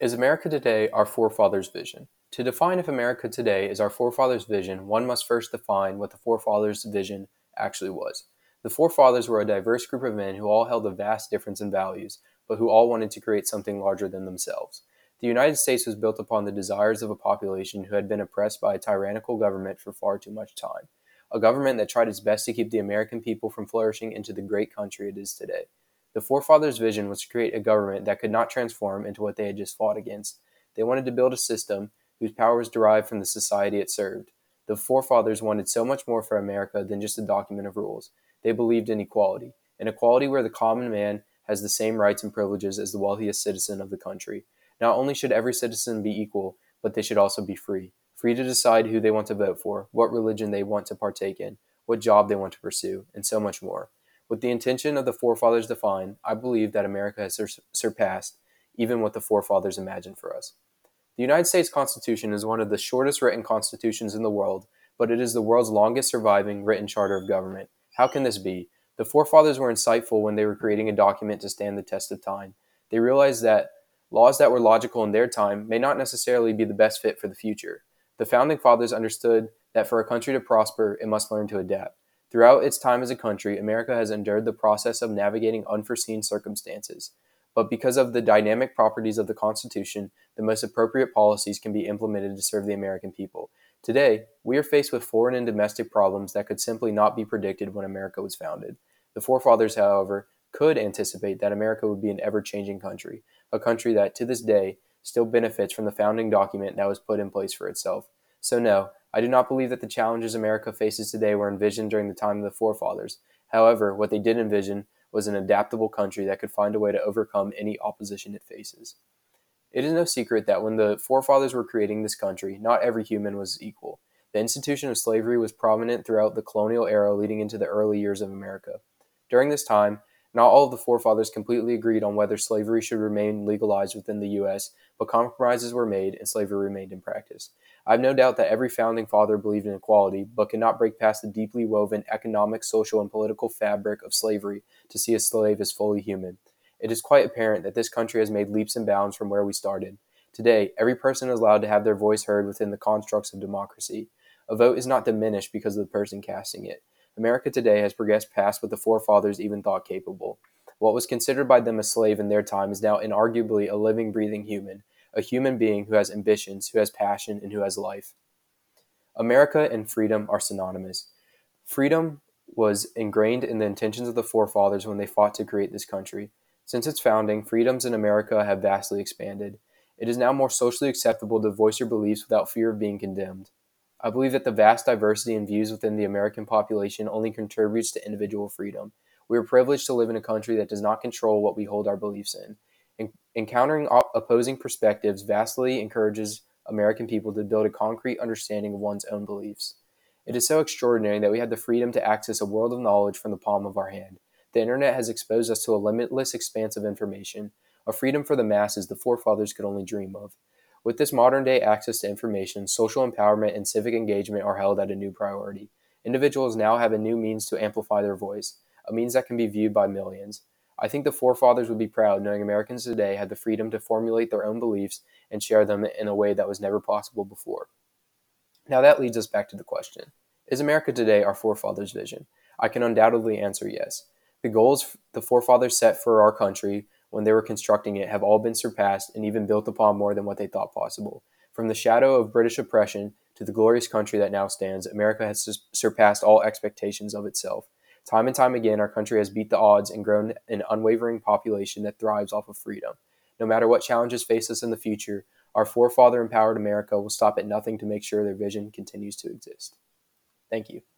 Is America today our forefathers' vision? To define if America today is our forefathers' vision, one must first define what the forefathers' vision actually was. The forefathers were a diverse group of men who all held a vast difference in values, but who all wanted to create something larger than themselves. The United States was built upon the desires of a population who had been oppressed by a tyrannical government for far too much time, a government that tried its best to keep the American people from flourishing into the great country it is today. The forefathers' vision was to create a government that could not transform into what they had just fought against. They wanted to build a system whose power was derived from the society it served. The forefathers wanted so much more for America than just a document of rules. They believed in equality, an equality where the common man has the same rights and privileges as the wealthiest citizen of the country. Not only should every citizen be equal, but they should also be free. Free to decide who they want to vote for, what religion they want to partake in, what job they want to pursue, and so much more. With the intention of the forefathers defined, I believe that America has surpassed even what the forefathers imagined for us. The United States Constitution is one of the shortest written constitutions in the world, but it is the world's longest surviving written charter of government. How can this be? The forefathers were insightful when they were creating a document to stand the test of time. They realized that laws that were logical in their time may not necessarily be the best fit for the future. The founding fathers understood that for a country to prosper, it must learn to adapt. Throughout its time as a country, America has endured the process of navigating unforeseen circumstances. But because of the dynamic properties of the Constitution, the most appropriate policies can be implemented to serve the American people. Today, we are faced with foreign and domestic problems that could simply not be predicted when America was founded. The forefathers, however, could anticipate that America would be an ever-changing country, a country that, to this day, still benefits from the founding document that was put in place for itself. So no, I do not believe that the challenges America faces today were envisioned during the time of the forefathers. However, what they did envision was an adaptable country that could find a way to overcome any opposition it faces. It is no secret that when the forefathers were creating this country, not every human was equal. The institution of slavery was prominent throughout the colonial era leading into the early years of America. During this time, not all of the forefathers completely agreed on whether slavery should remain legalized within the U.S., but compromises were made and slavery remained in practice. I have no doubt that every founding father believed in equality, but could not break past the deeply woven economic, social, and political fabric of slavery to see a slave as fully human. It is quite apparent that this country has made leaps and bounds from where we started. Today, every person is allowed to have their voice heard within the constructs of democracy. A vote is not diminished because of the person casting it. America today has progressed past what the forefathers even thought capable. What was considered by them a slave in their time is now inarguably a living, breathing human, a human being who has ambitions, who has passion, and who has life. America and freedom are synonymous. Freedom was ingrained in the intentions of the forefathers when they fought to create this country. Since its founding, freedoms in America have vastly expanded. It is now more socially acceptable to voice your beliefs without fear of being condemned. I believe that the vast diversity in views within the American population only contributes to individual freedom. We are privileged to live in a country that does not control what we hold our beliefs in. Encountering opposing perspectives vastly encourages American people to build a concrete understanding of one's own beliefs. It is so extraordinary that we have the freedom to access a world of knowledge from the palm of our hand. The internet has exposed us to a limitless expanse of information, a freedom for the masses the forefathers could only dream of. With this modern day access to information, social empowerment and civic engagement are held at a new priority. Individuals now have a new means to amplify their voice, a means that can be viewed by millions. I think the forefathers would be proud knowing Americans today had the freedom to formulate their own beliefs and share them in a way that was never possible before. Now that leads us back to the question: is America today our forefathers' vision? I can undoubtedly answer yes. The goals the forefathers set for our country when they were constructing it have all been surpassed and even built upon more than what they thought possible. From the shadow of British oppression to the glorious country that now stands, America has surpassed all expectations of itself. Time and time again, our country has beat the odds and grown an unwavering population that thrives off of freedom. No matter what challenges face us in the future, our forefather empowered America will stop at nothing to make sure their vision continues to exist. Thank you.